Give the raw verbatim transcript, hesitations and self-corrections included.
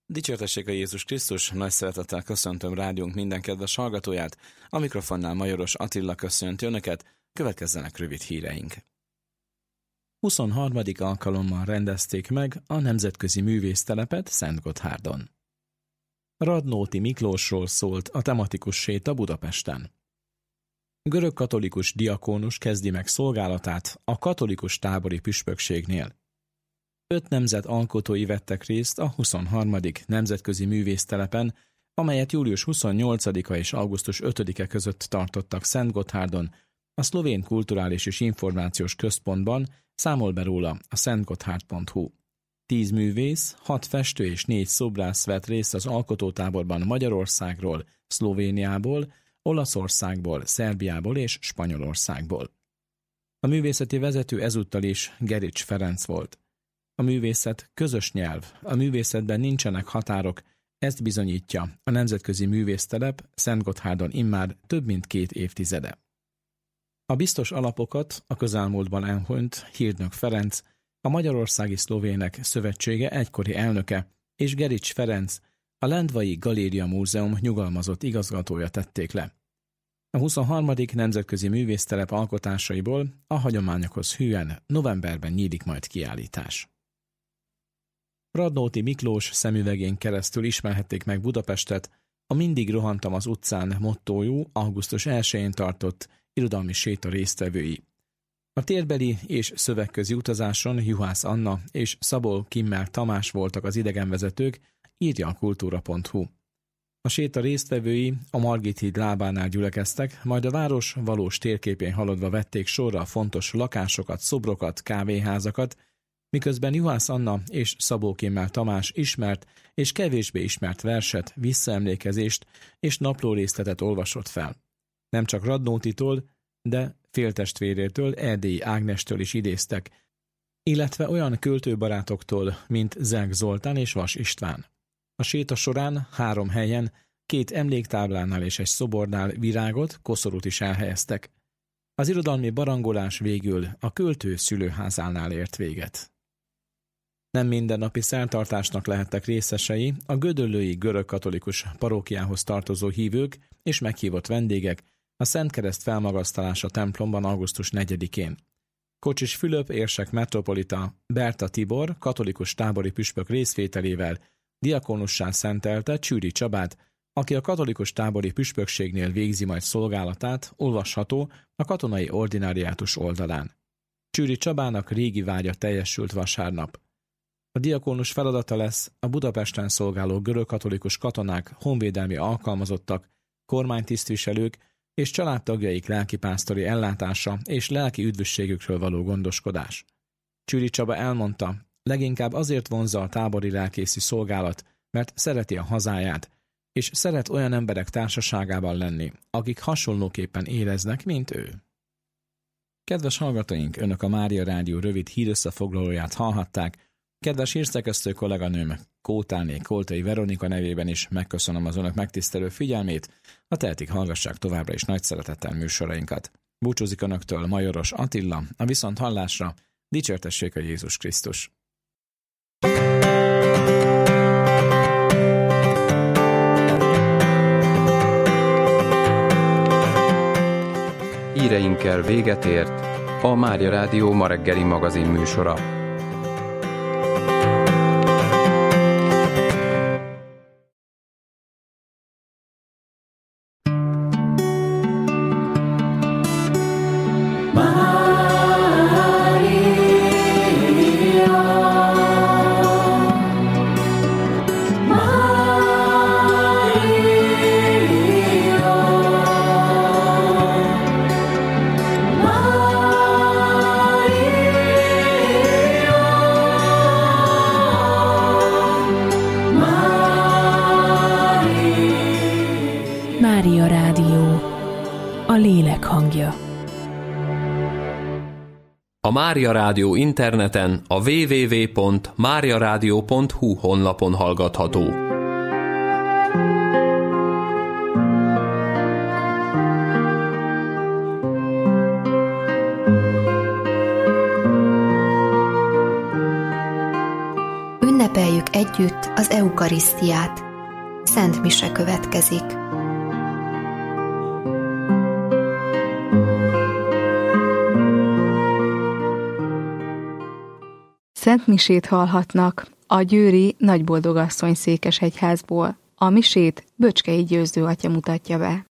Dicsértessék a Jézus Krisztus, nagy szeretettel köszöntöm rádiónk minden kedves hallgatóját, a mikrofonnál Majoros Attila köszönti önöket, következzenek rövid híreink. huszonharmadik alkalommal rendezték meg a Nemzetközi Művésztelepet Szentgotthárdon. Radnóti Miklósról szólt a tematikus séta Budapesten. Görögkatolikus diakónus kezdi meg szolgálatát a katolikus tábori püspökségnél. Öt nemzet alkotói vettek részt a huszonharmadik Nemzetközi Művésztelepen, amelyet július huszonnyolcadika és augusztus ötödike között tartottak Szentgotthárdon, a Szlovén Kulturális és Információs Központban, számol be róla a szentgotthárd pont hu. Tíz művész, hat festő és négy szobrász vett részt az alkotótáborban Magyarországról, Szlovéniából, Olaszországból, Szerbiából és Spanyolországból. A művészeti vezető ezúttal is Gerics Ferenc volt. A művészet közös nyelv, a művészetben nincsenek határok, ezt bizonyítja a Nemzetközi Művésztelep Szentgotthárdon immár több mint két évtizede. A biztos alapokat a közelmúltban elhunyt Hirdnök Ferenc, a Magyarországi Szlovének Szövetsége egykori elnöke, és Gerics Ferenc, a Lendvai Galéria Múzeum nyugalmazott igazgatója tették le. A huszonharmadik Nemzetközi Művésztelep alkotásaiból a hagyományokhoz hűen novemberben nyílik majd kiállítás. Radnóti Miklós szemüvegén keresztül ismerhették meg Budapestet a Mindig rohantam az utcán mottójú augusztus elsején tartott irodalmi séta résztvevői. A térbeli és szövegközi utazáson Juhász Anna és Szabó Kimmel Tamás voltak az idegenvezetők, írja a kultúra pont hu. A séta résztvevői a Margit híd lábánál gyülekeztek, majd a város valós térképén haladva vették sorra a fontos lakásokat, szobrokat, kávéházakat, miközben Juhász Anna és Szabó Kimmel Tamás ismert és kevésbé ismert verset, visszaemlékezést és naplórészletet olvasott fel. Nem csak Radnótitól, de féltestvérétől, Erdélyi Ágnestől is idéztek, illetve olyan költőbarátoktól, mint Zelk Zoltán és Vas István. A séta során három helyen, két emléktáblánál és egy szobornál virágot, koszorút is elhelyeztek. Az irodalmi barangolás végül a költő szülőházánál ért véget. Nem mindennapi szertartásnak lehettek részesei a gödöllői görögkatolikus parókiához tartozó hívők és meghívott vendégek a Szent Kereszt felmagasztalása templomban augusztus negyedikén. Kocsis Fülöp érsek metropolita Berta Tibor katolikus tábori püspök részvételével diakónussá szentelte Csűri Csabát, aki a katolikus tábori püspökségnél végzi majd szolgálatát, olvasható a katonai ordináriátus oldalán. Csűri Csabának régi vágya teljesült vasárnap. A diakónus feladata lesz a Budapesten szolgáló görögkatolikus katonák, honvédelmi alkalmazottak, kormánytisztviselők és családtagjaik lelkipásztori ellátása és lelki üdvösségükről való gondoskodás. Csűri Csaba elmondta, leginkább azért vonzza a tábori lelkészi szolgálat, mert szereti a hazáját, és szeret olyan emberek társaságában lenni, akik hasonlóképpen éreznek, mint ő. Kedves hallgatóink, önök a Mária Rádió rövid hírösszefoglalóját hallhatták. Kedves hírszerkesztő kolléganőm, Kótáné Koltai Veronika nevében is megköszönöm az önök megtisztelő figyelmét, a tehetik hallgassák továbbra is nagy szeretettel műsorainkat. Búcsúzik önöktől Majoros Attila, a viszonthallásra, dicsértessék a Jézus Krisztus! Híreinkkel véget ért a Mária Rádió ma reggeli magazin műsora. Mária Rádió, a lélek hangja. A Mária Rádió interneten a double-u double-u double-u pont mária rádió pont hu honlapon hallgatható. Ünnepeljük együtt az eukarisztiát. Szent mise következik. Szent misét hallhatnak a győri Nagyboldogasszony székesegyházból. A misét Böcskei Győzdő atya mutatja be.